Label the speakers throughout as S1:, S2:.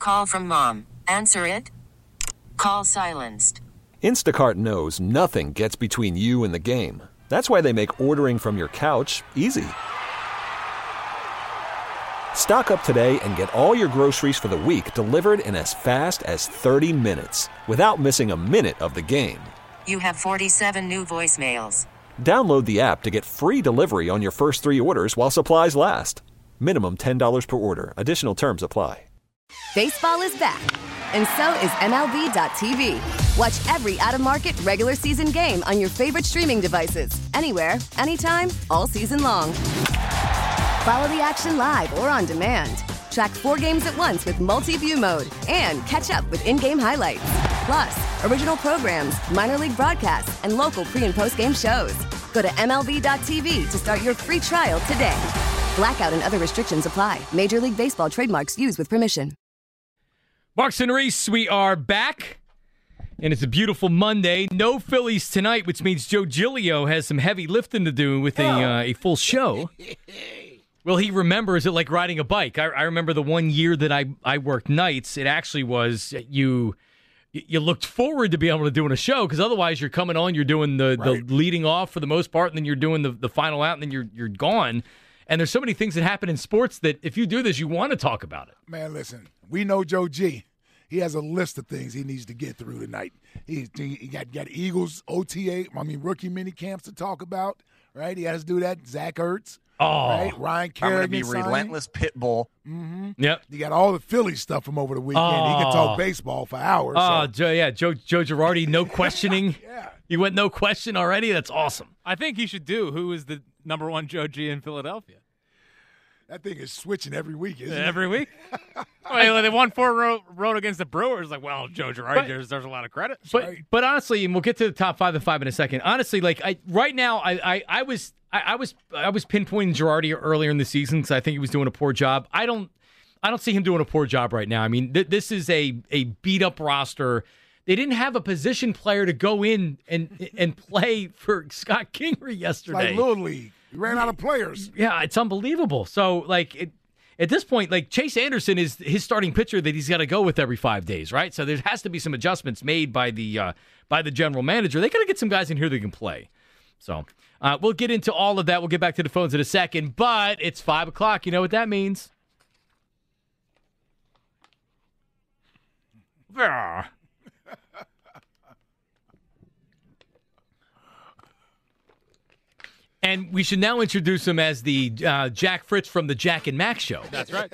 S1: Call from mom. Answer it. Call silenced.
S2: Instacart knows nothing gets between you and the game. That's why they make ordering from your couch easy. Stock up today and get all your groceries for the week delivered in as fast as 30 minutes without missing a minute of the game.
S1: You have 47 new voicemails.
S2: Download the app to get free delivery on your first 3 orders while supplies last. Minimum $10 per order. Additional terms apply.
S3: Baseball is back, and so is MLB.tv. Watch every out-of-market regular season game on your favorite streaming devices, anywhere, anytime, all season long. Follow the action live or on demand. Track 4 games at once with multi-view mode and catch up with in-game highlights. Plus, original programs, minor league broadcasts, and local pre- and post-game shows. Go to MLB.tv to start your free trial today. Blackout and other restrictions apply. Major League Baseball trademarks used with permission.
S4: Marks and Reese, we are back, and it's a beautiful Monday. No Phillies tonight, which means Joe Giglio has some heavy lifting to do with a full show. Well, he remembers it like riding a bike. I remember the one year that I worked nights. It actually was you looked forward to be able to doing a show because otherwise you're coming on, you're doing the leading off for the most part, and then you're doing the final out, and then you're gone. And there's so many things that happen in sports that if you do this, you want to talk about it.
S5: Man, listen, we know Joe G. He has a list of things he needs to get through tonight. He got Eagles, OTA, rookie mini camps to talk about, right? He has to do that. Zach Ertz, right? Ryan Kerrigan.
S6: I'm going to be relentless pit bull.
S4: Mm-hmm. Yep.
S5: You got all the Philly stuff from over the weekend. He can talk baseball for hours.
S4: Oh, so. Joe Girardi, no questioning.
S5: Yeah.
S4: You went no question already? That's awesome.
S7: I think he should do who is the number one Joe G in Philadelphia.
S5: That thing is switching every week, isn't it?
S7: Every week? They won 4 road against the Brewers. Like, well, Joe Girardi deserves a lot of credit.
S4: But honestly, and we'll get to the top 5 and 5 in a second. Honestly, like right now, I was pinpointing Girardi earlier in the season because I think he was doing a poor job. I don't see him doing a poor job right now. I mean, this is a beat up roster. They didn't have a position player to go in and play for Scott Kingery yesterday.
S5: Like Little League. He ran out of players.
S4: Yeah, it's unbelievable. So, at this point, Chase Anderson is his starting pitcher that he's got to go with every 5 days, right? So there has to be some adjustments made by the general manager. They got to get some guys in here that can play. So we'll get into all of that. We'll get back to the phones in a second, but it's 5 o'clock. You know what that means? And we should now introduce him as the Jack Fritz from the Jack and Mac Show.
S7: That's right.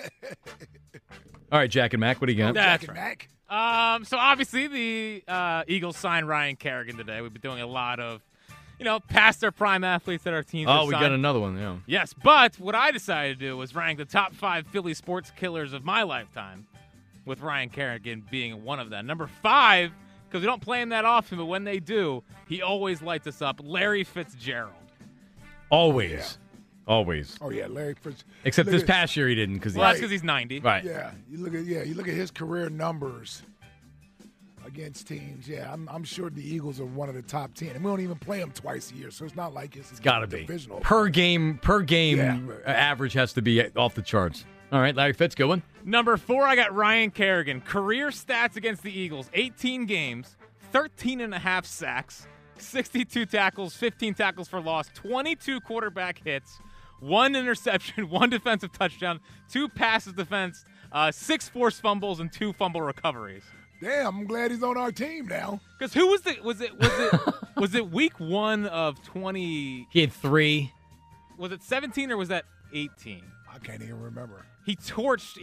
S4: All right, Jack and Mac, what do you got?
S7: That's
S5: Jack
S7: right.
S5: and Mac.
S7: So obviously the Eagles signed Ryan Kerrigan today. We've been doing a lot of, past their prime athletes that our teams have
S4: we
S7: signed.
S4: got another one, yeah.
S7: Yes, but what I decided to do was rank the top 5 Philly sports killers of my lifetime, with Ryan Kerrigan being one of them. Number 5, because we don't play him that often, but when they do, he always lights us up, Larry Fitzgerald.
S4: Always.
S5: Yeah.
S4: Always.
S5: Oh, yeah, Larry Fitzgerald.
S4: Except this past year he didn't. Cause
S7: Well, that's because he's 90.
S4: Right.
S5: Yeah, you look at his career numbers against teams. Yeah, I'm sure the Eagles are one of the top 10, and we don't even play them twice a year, so it's not like it's
S4: got to be
S5: divisional.
S4: Per game average has to be off the charts. All right, Larry Fitz, good one.
S7: Number 4, I got Ryan Kerrigan. Career stats against the Eagles: 18 games, 13.5 sacks, 62 tackles, 15 tackles for loss, 22 quarterback hits, 1 interception, 1 defensive touchdown, 2 passes defense, 6 forced fumbles, and 2 fumble recoveries.
S5: Damn, I'm glad he's on our team now.
S7: Because who was it week 1 of 20?
S4: He had 3.
S7: Was it 17 or was that 18?
S5: I can't even remember.
S7: He torched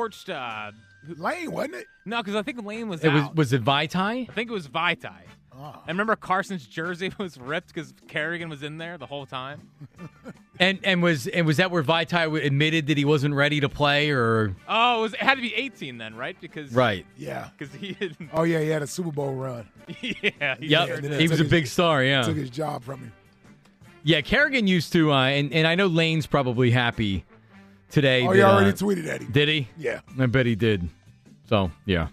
S5: Lane, wasn't it?
S7: No, because I think Lane was out.
S4: Was it Vitae?
S7: I think it was Vitae. Oh. I remember Carson's jersey was ripped because Kerrigan was in there the whole time.
S4: and was that where Vitae admitted that he wasn't ready to play, or?
S7: Oh, it had to be 18 then, right? Because
S4: right.
S5: Yeah.
S7: Because he didn't.
S5: Oh yeah, he had a Super Bowl run.
S7: Yeah.
S4: He was a big star. Yeah.
S5: Took his job from him.
S4: Yeah, Kerrigan used to, and I know Lane's probably happy today.
S5: Oh, he already tweeted at him.
S4: Did he?
S5: Yeah.
S4: I bet he did. So yeah.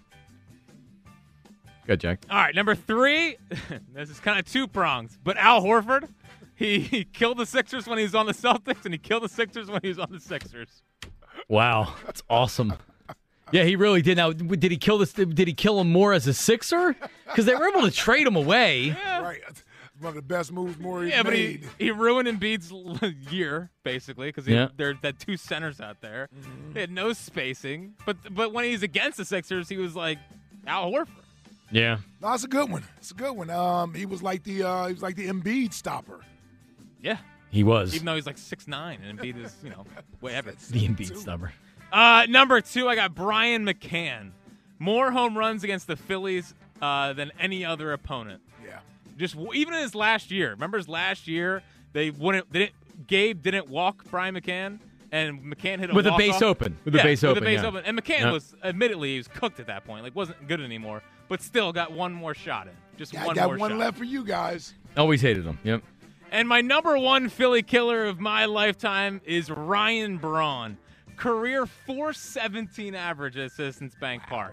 S4: Good, Jack.
S7: All right, number 3. This is kind of 2 prongs, but Al Horford, he killed the Sixers when he was on the Celtics, and he killed the Sixers when he was on the Sixers.
S4: Wow, that's awesome. Yeah, he really did. Now, did he kill this? Did he kill him more as a Sixer? Because they were able to trade him away.
S5: Right. One of the best moves Morey's
S7: Yeah, but
S5: made.
S7: he ruined Embiid's year, basically, because there had two centers out there. They had no spacing. But when he's against the Sixers, he was like Al Horford.
S4: Yeah.
S5: No, it's a good one. It's a good one. He was like the Embiid stopper.
S7: Yeah.
S4: He was.
S7: Even though he's like 6'9", and Embiid is, whatever.
S4: The Embiid stubber.
S7: Number 2, I got Brian McCann. More home runs against the Phillies than any other opponent.
S5: Yeah.
S7: Just even in his last year. Remember his last year? Gabe didn't walk Brian McCann, and McCann hit a
S4: with a
S7: walk-off.
S4: base open. With a base open.
S7: And McCann was admittedly he was cooked at that point. Like wasn't good anymore, but still got one more shot in. Just one more shot.
S5: Got one left for you guys.
S4: Always hated him. Yep.
S7: And my number 1 Philly killer of my lifetime is Ryan Braun. Career .417 average at Citizens Bank Park.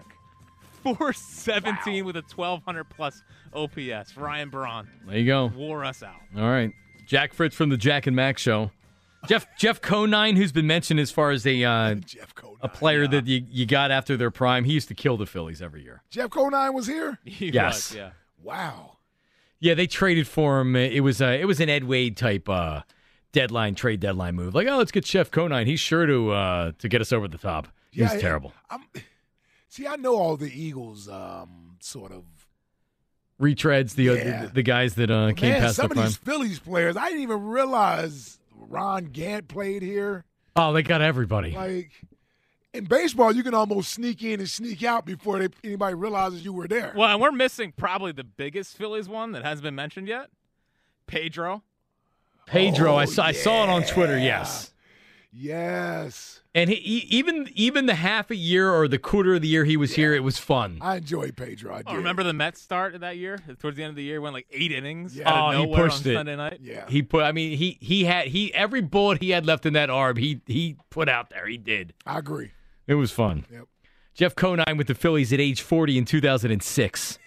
S7: .417 with a 1,200-plus OPS. Ryan Braun.
S4: There you go.
S7: Wore us out.
S4: All right. Jack Fritz from the Jack and Max Show. Jeff Conine, who's been mentioned as far as a player that you got after their prime. He used to kill the Phillies every year.
S5: Jeff Conine was here?
S7: He
S4: yes.
S7: was, yeah.
S5: Wow.
S4: Yeah, they traded for him. It was an Ed Wade type trade deadline move. Like, let's get Jeff Conine. He's sure to get us over the top. He's terrible.
S5: I know all the Eagles sort of
S4: retreads, the guys that came past the prime.
S5: Some of these Phillies players, I didn't even realize Ron Gant played here.
S4: Oh, they got everybody.
S5: Like in baseball, you can almost sneak in and sneak out before anybody realizes you were there.
S7: Well, and we're missing probably the biggest Phillies one that hasn't been mentioned yet. Pedro,
S4: I saw it on Twitter. Yes.
S5: And
S4: even the half a year or the quarter of the year he was here, it was fun.
S5: I enjoyed Pedro. I did.
S7: Remember the Mets start of that year? Towards the end of the year, went like 8 innings.
S5: Yeah.
S7: Out of nowhere
S4: he pushed
S7: on
S4: it.
S7: Sunday night.
S5: Yeah.
S4: He had every bullet he had left in that arm, he put out there. He did.
S5: I agree.
S4: It was fun.
S5: Yep.
S4: Jeff Conine with the Phillies at age 40 in 2006.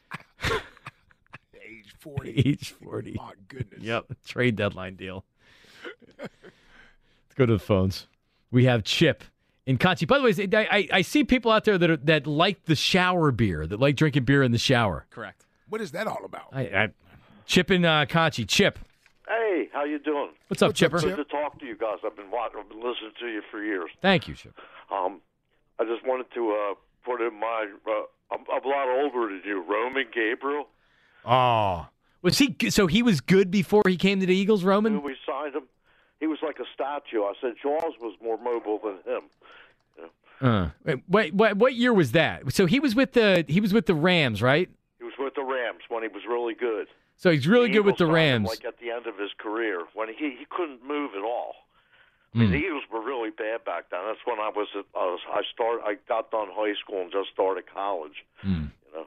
S5: Age 40.
S4: Age 40.
S5: My goodness.
S4: Yep. Trade deadline deal. Let's go to the phones. We have Chip in Conchi. By the way, I see people out there that like the shower beer, that like drinking beer in the shower.
S7: Correct.
S5: What is that all about?
S4: Chip in Conchi. Chip.
S8: Hey, how you doing?
S4: What's up, Chipper?
S8: Good to talk to you guys. I've been listening to you for years.
S4: Thank you, Chip.
S8: I just wanted to put in my. I'm a lot older than you, Roman Gabriel.
S4: Oh, was he? So he was good before he came to the Eagles, Roman?
S8: When we signed him, he was like a statue. I said Jaws was more mobile than him.
S4: What year was that? So he was with the Rams, right?
S8: He was with the Rams when he was really good.
S4: So he's really good with the
S8: Eagles signed him,
S4: Rams.
S8: like at the end of his career, when he couldn't move at all. I mean, the Eagles were really bad back then. That's when I got done high school and just started college. You know,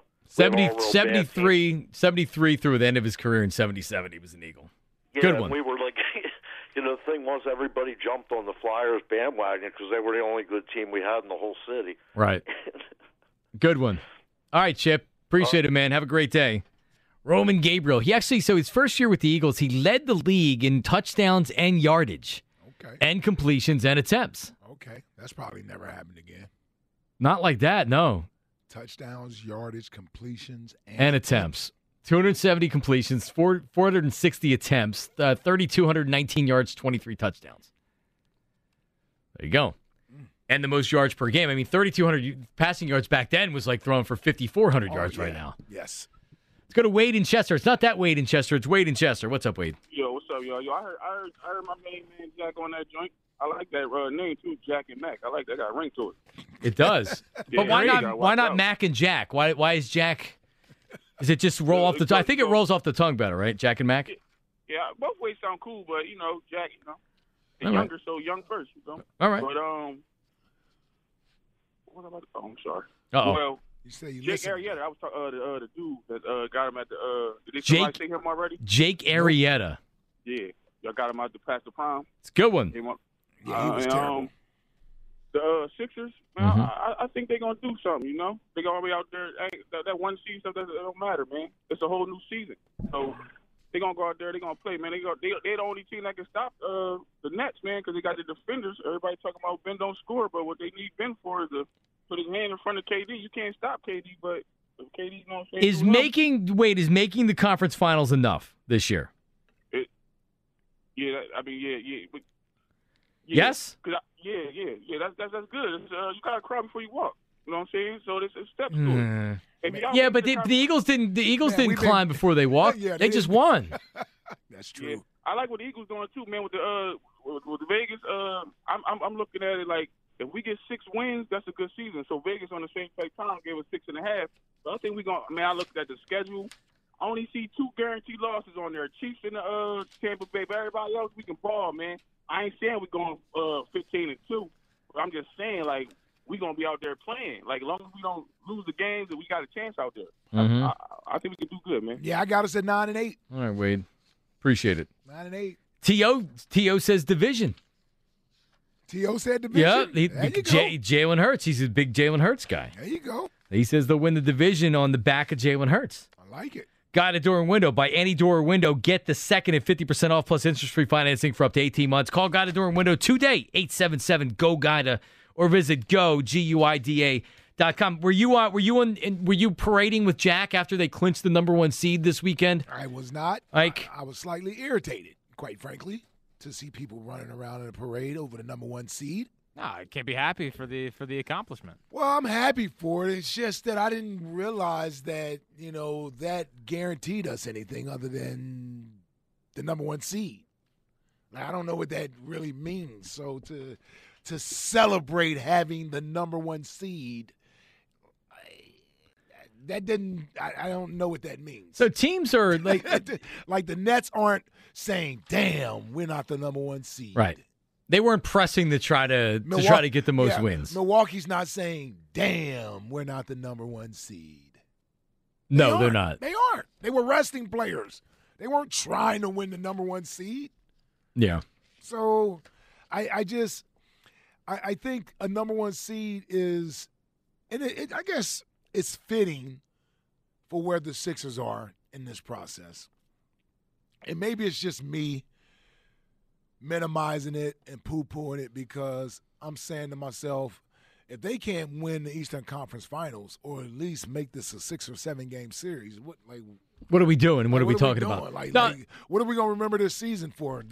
S4: 73 through the end of his career in 77. He was an Eagle.
S8: Yeah,
S4: Good one.
S8: We were like, the thing was everybody jumped on the Flyers bandwagon because they were the only good team we had in the whole city.
S4: Right. Good one. All right, Chip. Appreciate it, man. Have a great day. Roman Gabriel. So his first year with the Eagles, he led the league in touchdowns and yardage.
S5: Okay.
S4: And completions and attempts.
S5: Okay. That's probably never happened again.
S4: Not like that, no.
S5: Touchdowns, yardage, completions,
S4: and attempts. 270 completions, 460 attempts, 3,219 yards, 23 touchdowns. There you go. And the most yards per game. I mean, 3,200 passing yards back then was like throwing for 5,400 yards right now.
S5: Yes.
S4: Let's go to Wade in Chester. It's not that Wade in Chester. It's Wade in Chester. What's up, Wade?
S9: Yo, what's up, yo? I heard my main man Jack on that joint. I like that name too, Jack and Mac. I like that. Got a ring to it.
S4: It does. But why not Mac and Jack? Why is Jack? Is it just roll off the tongue? I think it rolls off the tongue better, right? Jack and Mac?
S9: Yeah, both ways sound cool, but, Jack, and
S4: All
S9: younger,
S4: right.
S9: so young first,
S4: All right.
S9: But, what about, I'm sorry.
S4: Uh-oh.
S9: Well,
S5: you say you
S9: Jake
S5: listen.
S9: Arrieta, I was talking, the dude that got him at the, did
S4: Jake-
S9: somebody see him already?
S4: Jake Arrieta.
S9: Yeah. Y'all got him out to pass the prime.
S4: It's a good one.
S5: Yeah, he was terrible.
S9: The Sixers, man, I think they're going to do something, They're going to be out there. That one season, that don't matter, man. It's a whole new season. So They're going to go out there. They're going to play, man. They're the only team that can stop the Nets, man, because they got the defenders. Everybody talking about Ben don't score, but what they need Ben for is to put his hand in front of KD. You can't stop KD, but if KD's going to
S4: is making the conference finals enough this year?
S9: Yeah. But,
S4: yes?
S9: Yeah, that's good. It's, you got to cry before you walk. You know what I'm saying? So it's steps to it.
S4: Yeah, but the Eagles didn't. The Eagles didn't climb before they walked.
S5: Yeah,
S4: they just won.
S5: That's true.
S9: Yeah. I like what the Eagles doing too, man. With the Vegas, I'm looking at it like if we get 6 wins, that's a good season. So Vegas on the same time gave us 6.5. So I think I looked at the schedule. I only see 2 guaranteed losses on there: Chiefs and Tampa Bay. But everybody else, we can ball, man. I ain't saying we're going 15-2, but I'm just saying like. We're going to be out there playing. Like, as long as we don't lose the games, and we got a chance out there.
S4: Mm-hmm.
S9: I think we can do good, man.
S5: Yeah, I got us at 9-8.
S4: All right, Wade. Appreciate it.
S5: 9-8.
S4: T.O. says division.
S5: T.O. said division?
S4: Yeah. Jalen Hurts. He's a big Jalen Hurts guy.
S5: There you go.
S4: He says they'll win the division on the back of Jalen Hurts.
S5: I like it.
S4: Guide a door and window. By any door or window, get the second and 50% off plus interest-free financing for up to 18 months. Call Guide a door and window today, 877-GO-GUIDA. Or visit GUIDA.com. Were you parading with Jack after they clinched the number 1 seed this weekend?
S5: I was not. I was slightly irritated, quite frankly, to see people running around in a parade over the number 1 seed.
S7: No, I can't be happy for the accomplishment.
S5: Well, I'm happy for it. It's just that I didn't realize that, that guaranteed us anything other than the number 1 seed. I don't know what that really means. So to celebrate having the number 1 seed, I don't know what that means.
S4: So teams are like
S5: like the Nets aren't saying, "Damn, we're not the number 1 seed."
S4: Right. They weren't pressing to try to get the most wins.
S5: Milwaukee's not saying, "Damn, we're not the number 1 seed."
S4: No, they're not.
S5: They aren't. They were resting players. They weren't trying to win the number 1 seed.
S4: Yeah.
S5: So I think a number 1 seed is, and I guess it's fitting for where the Sixers are in this process. And maybe it's just me minimizing it and poo-pooing it because I'm saying to myself, if they can't win the Eastern Conference Finals or at least make this a 6 or 7 game series, what
S4: are we doing? What are we talking about?
S5: What are we going to remember this season for?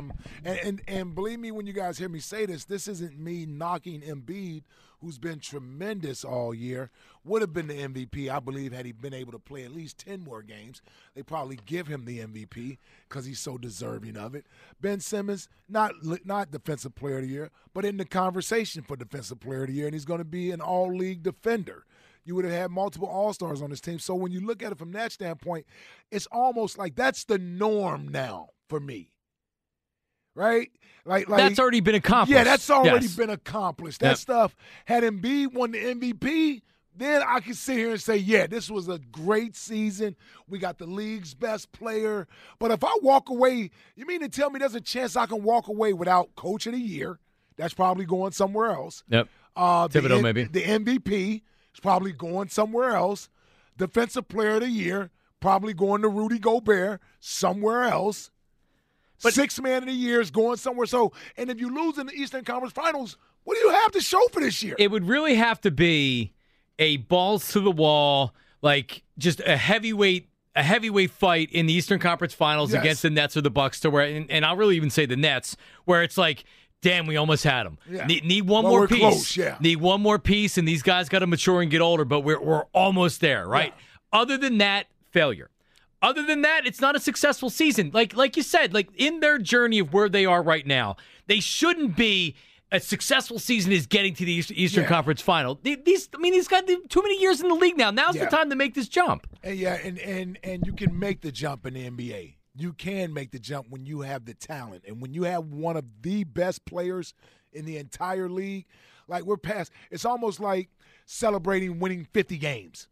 S5: And believe me when you guys hear me say this isn't me knocking Embiid, who's been tremendous all year, would have been the MVP, I believe, had he been able to play at least 10 more games. They probably give him the MVP because he's so deserving of it. Ben Simmons, not Defensive Player of the Year, but in the conversation for Defensive Player of the Year, and he's going to be an all-league defender. You would have had multiple All-Stars on this team. So when you look at it from that standpoint, it's almost like that's the norm now for me. Right? Like
S4: that's already been accomplished.
S5: Yeah, that's already been accomplished. That stuff, had Embiid won the MVP, then I could sit here and say, yeah, this was a great season. We got the league's best player. But if I walk away, you mean to tell me there's a chance I can walk away without Coach of the Year? That's probably going somewhere else.
S4: Yep. Thibodeau, maybe.
S5: The MVP is probably going somewhere else. Defensive Player of the Year, probably going to Rudy Gobert somewhere else. But 6th Man of the Year is going somewhere. So, and if you lose in the Eastern Conference Finals, what do you have to show for this year?
S4: It would really have to be a balls to the wall, like just a heavyweight fight in the Eastern Conference Finals against the Nets or the Bucks, to where, and I'll really even say the Nets, where it's like, damn, we almost had them.
S5: Yeah.
S4: Need one more piece.
S5: Close, yeah.
S4: Need one more piece, and these guys got to mature and get older, but we're almost there, right? Yeah. Other than that, failure. Other than that, it's not a successful season. Like you said, like in their journey of where they are right now, they shouldn't be. A successful season is getting to the Eastern Conference Final. These guys too many years in the league now. Now's the time to make this jump.
S5: And you can make the jump in the NBA. You can make the jump when you have the talent and when you have one of the best players in the entire league. Like we're past. It's almost like celebrating winning 50 games.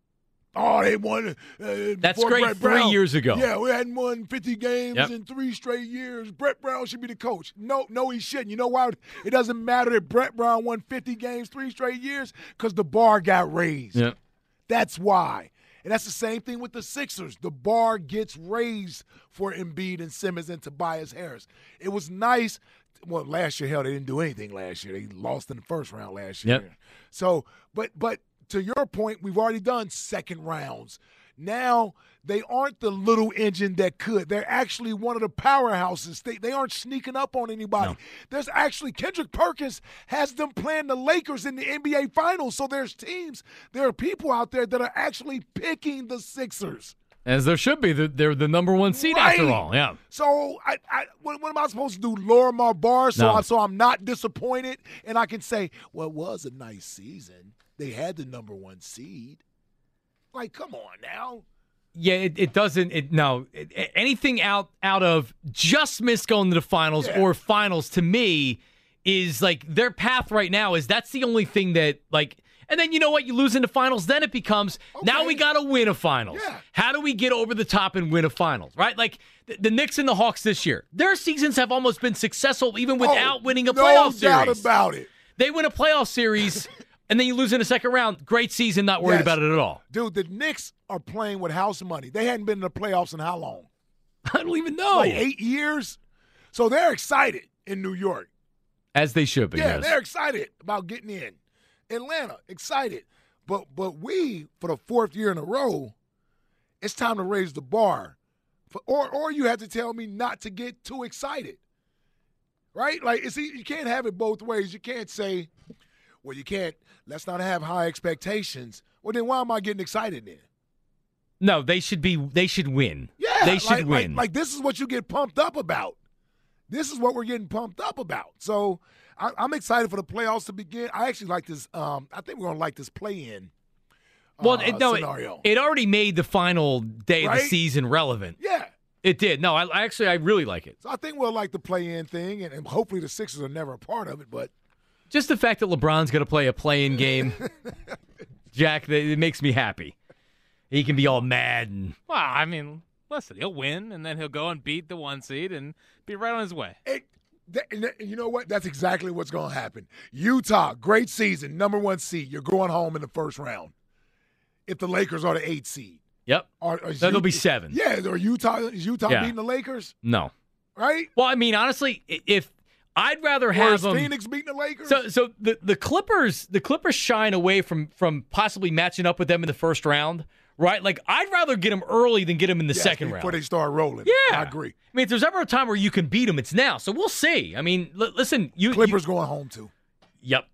S5: Oh, they won.
S4: That's great.
S5: Brett Brown.
S4: 3 years ago.
S5: Yeah, we hadn't won 50 games in 3 straight years. Brett Brown should be the coach. No, he shouldn't. You know why? It doesn't matter that Brett Brown won 50 games 3 straight years because the bar got raised.
S4: Yep.
S5: That's why. And that's the same thing with the Sixers. The bar gets raised for Embiid and Simmons and Tobias Harris. It was nice. Well, last year, hell, they didn't do anything last year. They lost in the first round last year.
S4: Yep.
S5: So, but to your point, we've already done second rounds. Now they aren't the little engine that could. They're actually one of the powerhouses. They aren't sneaking up on anybody.
S4: No.
S5: There's actually Kendrick Perkins has them playing the Lakers in the NBA Finals. So there are people out there that are actually picking the Sixers.
S4: As there should be. They're the number one seed after all. Yeah.
S5: So what am I supposed to do? Lower my bar so I'm not disappointed, and I can say, well, it was a nice season. They had the number one seed. Like, come on now.
S4: Yeah, it doesn't. Anything out of just miss going to the finals or finals to me is like their path right now is that's the only thing that like. And then you know what? You lose in the finals, then it becomes now we got to win a finals.
S5: Yeah.
S4: How do we get over the top and win a finals? Right? Like the Knicks and the Hawks this year, their seasons have almost been successful even without winning a playoff series.
S5: No doubt about it.
S4: They win a playoff series. And then you lose in the second round. Great season, not worried about it at all.
S5: Dude, the Knicks are playing with house money. They hadn't been in the playoffs in how long?
S4: I don't even know.
S5: Like 8 years? So they're excited in New York.
S4: As they should be, yes.
S5: They're excited about getting in. Atlanta, excited. But we, for the fourth year in a row, it's time to raise the bar. Or you have to tell me not to get too excited. Right? Like, you can't have it both ways. You can't say, well, you can't. Let's not have high expectations. Well, then why am I getting excited then?
S4: No, they should win.
S5: Yeah.
S4: They should win.
S5: Like this is what you get pumped up about. This is what we're getting pumped up about. So I'm excited for the playoffs to begin. I actually like this. I think we're going to like this play-in scenario.
S4: It already made the final day of the season relevant.
S5: Yeah.
S4: It did. No, I really like it.
S5: So I think we'll like the play-in thing, and hopefully the Sixers are never a part of it, but.
S4: Just the fact that LeBron's going to play a play-in game, Jack, it makes me happy. He can be all mad.
S7: Well, I mean, listen, he'll win, and then he'll go and beat the 1 seed and be right on his way.
S5: You know what? That's exactly what's going to happen. Utah, great season, number 1 seed. You're going home in the first round. If the Lakers are the 8 seed.
S4: Yep. That'll be 7.
S5: Yeah, is Utah beating the Lakers?
S4: No.
S5: Right?
S4: Well, I mean, honestly, if I'd rather have them.
S5: Phoenix beating the Lakers?
S4: So the Clippers shine away from possibly matching up with them in the first round, right? Like I'd rather get them early than get them in the second round
S5: before they start rolling.
S4: Yeah,
S5: I agree.
S4: I mean, if there's ever a time where you can beat them, it's now. So we'll see. I mean, listen,
S5: Clippers going home too.
S4: Yep.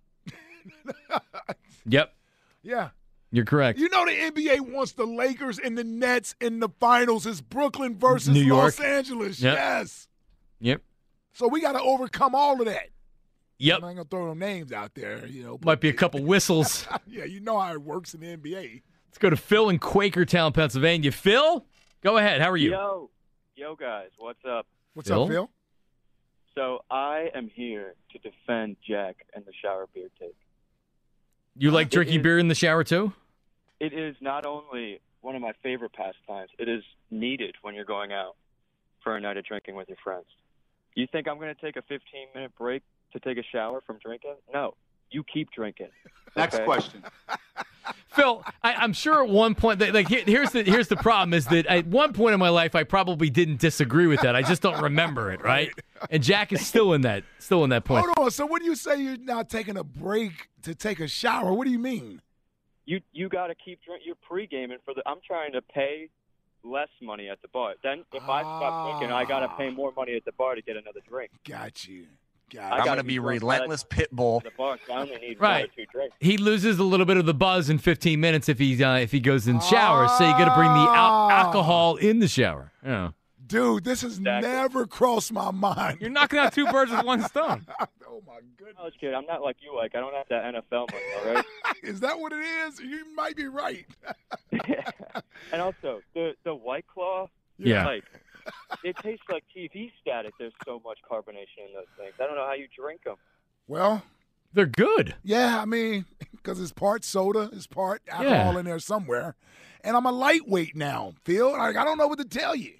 S4: Yep.
S5: Yeah.
S4: You're correct.
S5: You know the NBA wants the Lakers and the Nets in the finals. It's Brooklyn versus
S4: New York.
S5: Los Angeles.
S4: Yep.
S5: Yes.
S4: Yep.
S5: So we got to overcome all of that.
S4: Yep.
S5: I'm not going to throw them names out there.
S4: Might be a couple whistles.
S5: Yeah, you know how it works in the NBA.
S4: Let's go to Phil in Quakertown, Pennsylvania. Phil, go ahead. How are you?
S10: Yo, guys. What's up?
S5: What's up, Phil?
S10: So I am here to defend Jack and the shower beer take.
S4: You like drinking beer in the shower, too?
S10: It is not only one of my favorite pastimes, it is needed when you're going out for a night of drinking with your friends. You think I'm going to take a 15-minute break to take a shower from drinking? No. You keep drinking.
S11: Next question.
S4: Phil, I'm sure at one point, like here's the problem is that at one point in my life I probably didn't disagree with that. I just don't remember it, right? And Jack is still in that point.
S5: Hold on. So when you say you're not taking a break to take a shower, what do you mean?
S10: You got to keep drinking. You're pre-gaming I'm trying to pay less money at the bar. Then if I stop drinking, I got to pay more money at the bar to get another drink.
S5: Got you.
S6: I'm going to be relentless pit bull.
S10: The bar, so I only need
S4: right.
S10: 1 or 2 drinks.
S4: He loses a little bit of the buzz in 15 minutes if he goes in the shower. So you got to bring the alcohol in the shower. Yeah.
S5: Dude, this has never crossed my mind.
S7: You're knocking out 2 birds with 1 stone.
S5: Oh, my goodness.
S10: I was kidding. I'm not like you, Ike. I don't have that NFL money, all right?
S5: Is that what it is? You might be right.
S10: And also, the White Claw,
S4: yeah.
S10: Like, it tastes like TV static. There's so much carbonation in those things. I don't know how you drink them.
S5: Well,
S4: they're good.
S5: Yeah, I mean, because it's part soda, it's part alcohol in there somewhere. And I'm a lightweight now, Phil. Like, I don't know what to tell you.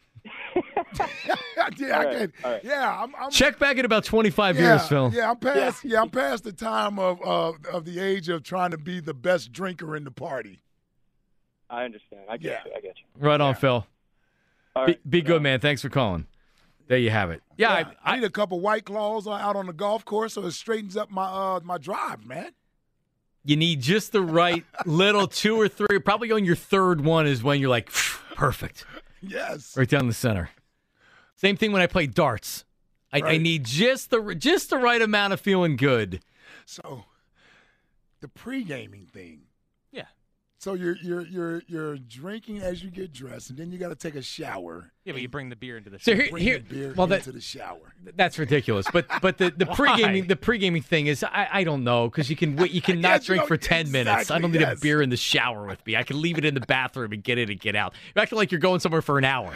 S5: I'm
S4: check back in about 25 years, Phil.
S5: Yeah, I'm past the time of the age of trying to be the best drinker in the party.
S10: I understand. I get you.
S4: Right on, Phil.
S10: All right.
S4: Be good, man. Thanks for calling. There you have it. Yeah,
S5: I need a couple White Claws out on the golf course so it straightens up my drive, man.
S4: You need just the right little 2 or 3. Probably on your third one is when you're like, perfect.
S5: Yes.
S4: Right down the center. Same thing when I play darts. I need just the right amount of feeling good.
S5: So, the pre-gaming thing.
S7: Yeah.
S5: So you're drinking as you get dressed, and then you got to take a shower.
S7: Yeah, but you bring the beer into the shower.
S4: So
S5: into the shower.
S4: That's ridiculous. But the pre-gaming thing is I don't know, because you can not drink for 10 minutes. I don't need a beer in the shower with me. I can leave it in the bathroom and get in and get out. You're acting like you're going somewhere for an hour.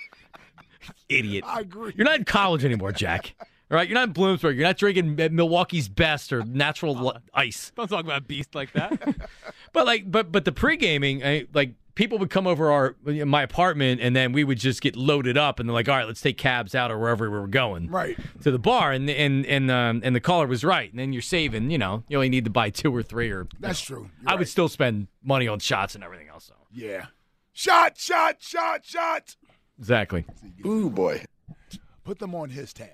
S4: Idiot.
S5: I agree.
S4: You're not in college anymore, Jack. All right, you're not in Bloomsburg. You're not drinking Milwaukee's Best or natural ice.
S7: Don't talk about Beast like that.
S4: but the pre-gaming, people would come over my apartment, and then we would just get loaded up, and they're like, all right, let's take cabs out or wherever we were going,
S5: right,
S4: to the bar, and the caller was right, and then you're saving. You only need to buy 2 or 3, or
S5: that's true.
S4: I would still spend money on shots and everything else. So.
S5: Yeah, shot.
S4: Exactly.
S5: Ooh boy, put them on his tab.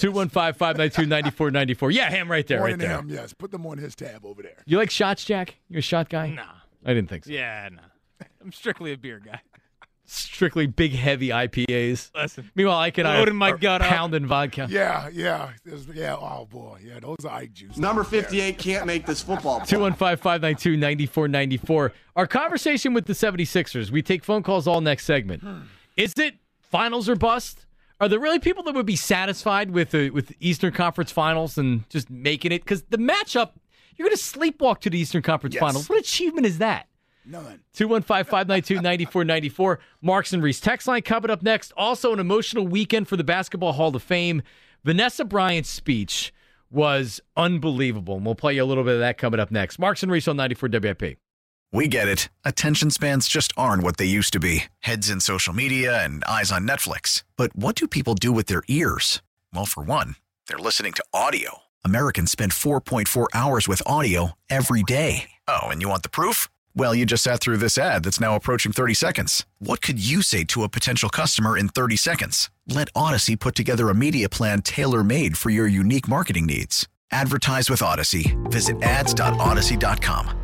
S4: 215-592-9494. Yeah, him right there.
S5: More
S4: right
S5: than
S4: there.
S5: him, yes. Put them on his tab over there.
S4: You like shots, Jack? You're a shot guy?
S7: Nah.
S4: I didn't think so.
S7: Yeah, nah. I'm strictly a beer guy.
S4: Strictly big, heavy IPAs.
S7: Listen.
S4: Meanwhile, I can
S7: loading my gut
S4: pound in vodka.
S5: Yeah. Oh, boy. Yeah, those are Ike juice.
S6: Number 58 can't make this football.
S4: 215-592-9494. Our conversation with the 76ers. We take phone calls all next segment. Is it finals or bust? Are there really people that would be satisfied with Eastern Conference Finals and just making it? Because the matchup, you're going to sleepwalk to the Eastern Conference Finals. What achievement is that?
S5: None.
S4: 215-592-9494. Marks and Reese text line coming up next. Also, an emotional weekend for the Basketball Hall of Fame. Vanessa Bryant's speech was unbelievable, and we'll play you a little bit of that coming up next. Marks and Reese on 94 WIP.
S11: We get it. Attention spans just aren't what they used to be. Heads in social media and eyes on Netflix. But what do people do with their ears? Well, for one, they're listening to audio. Americans spend 4.4 hours with audio every day. Oh, and you want the proof? Well, you just sat through this ad that's now approaching 30 seconds. What could you say to a potential customer in 30 seconds? Let Odyssey put together a media plan tailor-made for your unique marketing needs. Advertise with Odyssey. Visit ads.odyssey.com.